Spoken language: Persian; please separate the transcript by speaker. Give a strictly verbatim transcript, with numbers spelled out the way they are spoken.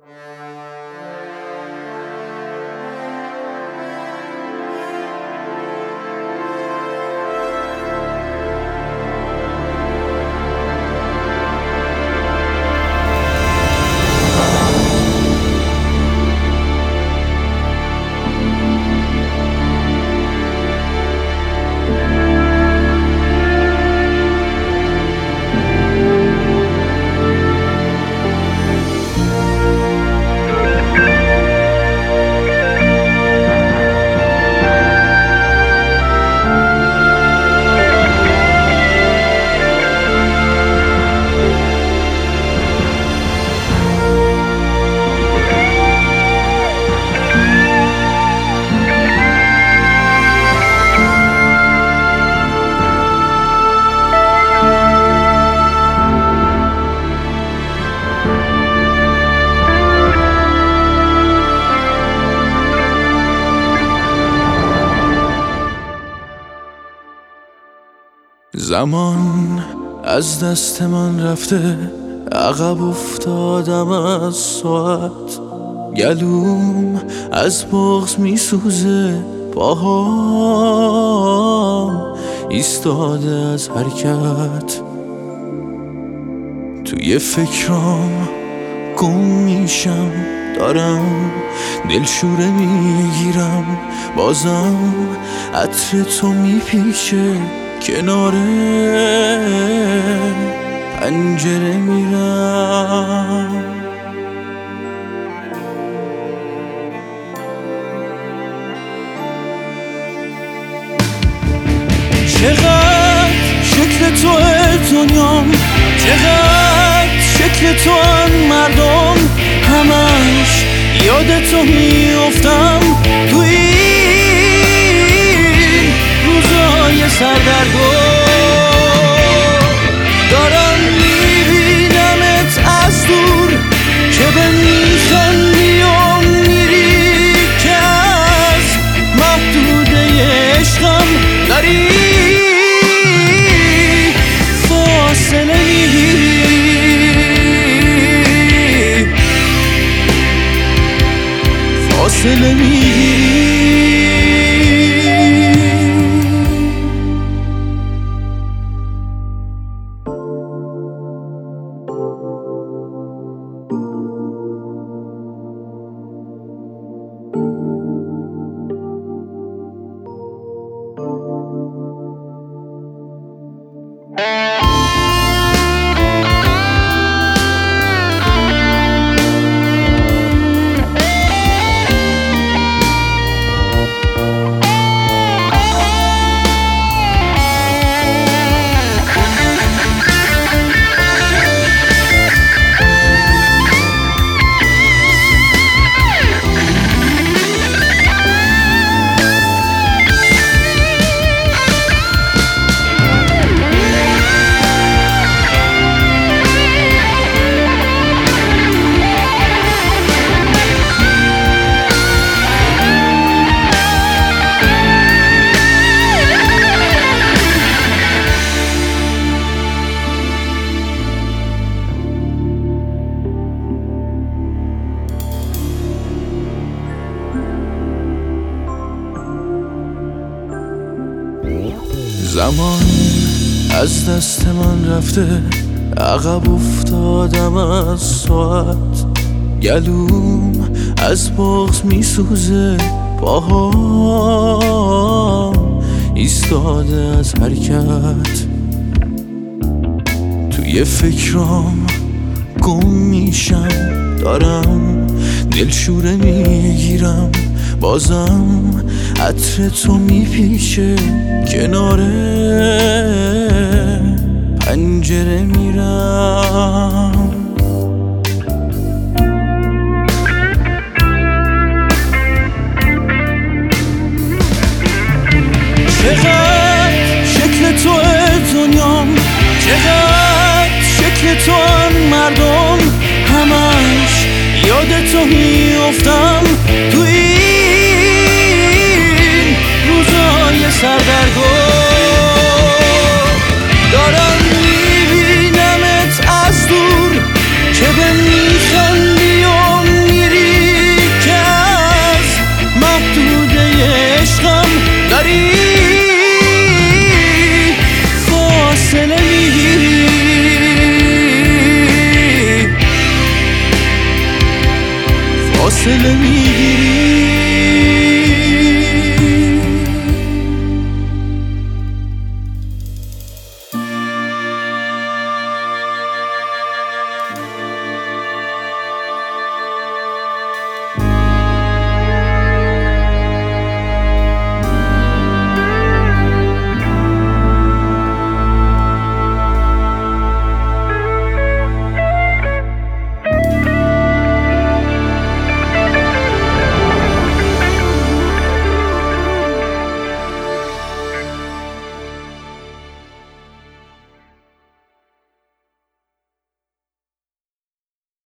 Speaker 1: زمان از دست من رفته، عقب افتادم از ساعت، گلوم از بغض میسوزه، پاهام ایستاده از حرکت. توی فکرام گم میشم، دارم دلشوره میگیرم، بازم عطر تو میپیچه، کنار پنجره میرم.
Speaker 2: چقدر شکل توه دنیام، چقدر شکل تو ان مردم، همش یاد تو میافتم تو این روزای سردرگم. دارم میبینمت از دور که به میخندی و میری، که از محدوده عشقم داری فاصله میگیری، فاصله میگیری.
Speaker 1: زمان از دست من رفته، عقب افتادم از ساعت، گلوم از بغض میسوزه، پاهام ایستاده از حرکت. توی فکرام گم میشم، دارم دلشوره میگیرم، بازم عطر تو میپیچه، کنار پنجره میرم.
Speaker 2: چقدر شکل توه دنیام، چقدر شکل تو ان مردم، همش یاد تو میافتم تو این روزای سردرگم. دارم میبینمت از دور
Speaker 1: فاصله میگیری